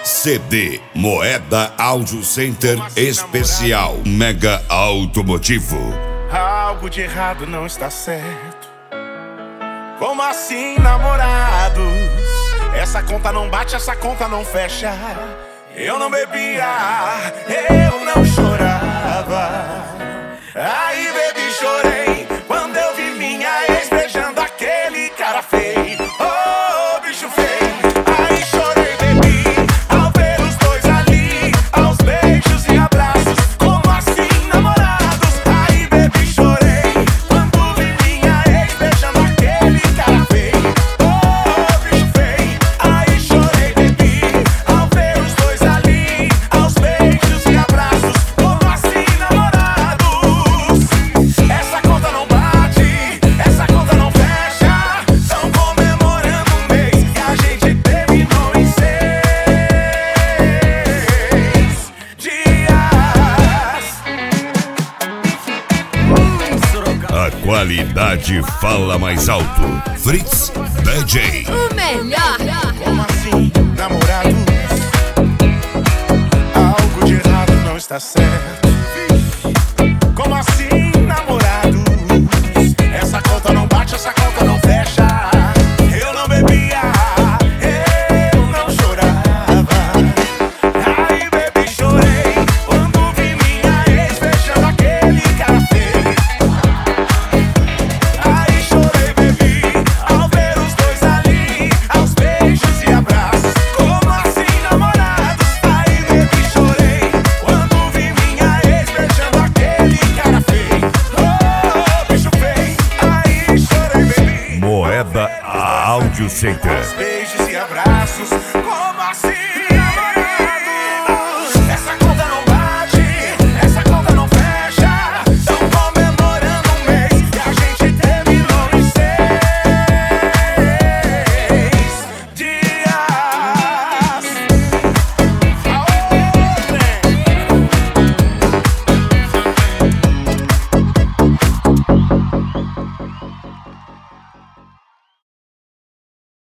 CD Moeda Audio Center Especial Mega Automotivo. Algo de errado não está certo. Como assim, namorados? Essa conta não bate, essa conta não fecha. Eu não bebia, eu não chorava. Aí bebi, chorei quando eu vi minha ex beijando aquele cara feio. Oh, bicho feio. Aí chorei, bebi, ao ver os dois ali, aos beijos e abraços. Como assim, namorados? Aí bebi, chorei quando vi minha ex beijando aquele cara feio. Oh, bicho feio. Aí chorei, bebi, ao ver os dois ali, aos beijos e abraços. Como assim, namorados? Essa conta não bate, essa conta não fecha. Tão comemorando um mês que a gente terminou em 6 dias. A qualidade fala mais alto. Fritz DJ. O melhor. Como assim, namorados? Algo de errado não está certo. Como assim, namorados? Essa conta não bate, essa conta não fecha. Eu não bebia, eu não chorava. Aí bebi, chorei quando vi minha ex beijando aquele cara feio. Aí chorei, bebi, ao ver os dois ali, aos beijos e abraços. Como assim, namorados? Aí bebi, chorei quando vi minha ex beijando aquele cara feio. Oh, bicho feio. Aí chorei, bebi, Moeda Audio Center. beijos e abraços. Como assim?